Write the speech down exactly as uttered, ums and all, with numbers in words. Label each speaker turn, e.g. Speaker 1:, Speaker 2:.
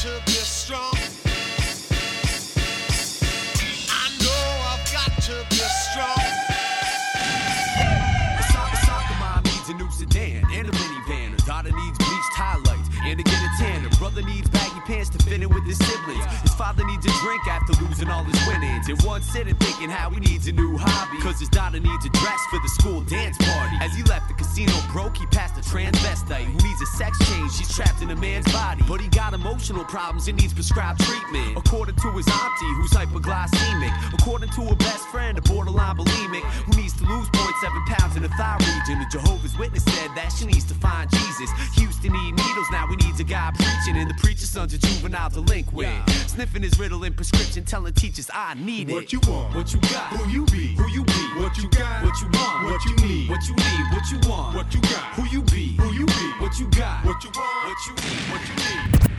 Speaker 1: to be strong. I know I've got to be strong.
Speaker 2: A soccer, soccer mom needs a new sedan and a minivan. Her daughter needs bleached highlights and to get a tan. Her brother needs baggy pants to fit in with his siblings. His father needs a drink after losing all his winnings. In one sitting thinking how he needs a new hobby, cause his daughter needs a dress for the school dance party. As he left the casino broke, he passed a transvestite who needs a sex change. She's trapped in a man's body, but he got emotional problems and needs prescribed treatment. According to his auntie, who's hyperglycemic. According to her best friend, a borderline bulimic, who needs to lose zero point seven pounds in the thigh region. The Jehovah's Witness said that she needs to find Jesus. Houston need needles, now he needs a guy preaching, and the preacher's son's a juvenile delinquent. Sniffing his Ritalin prescription, telling teachers I need it.
Speaker 3: What you want,
Speaker 2: what you got,
Speaker 3: who you be,
Speaker 2: who you be,
Speaker 3: what you got,
Speaker 2: what you want,
Speaker 3: what you need,
Speaker 2: what you need, what you want,
Speaker 3: what you got,
Speaker 2: who you be,
Speaker 3: who you be,
Speaker 2: what you got,
Speaker 3: what you want,
Speaker 2: what you need, what you need.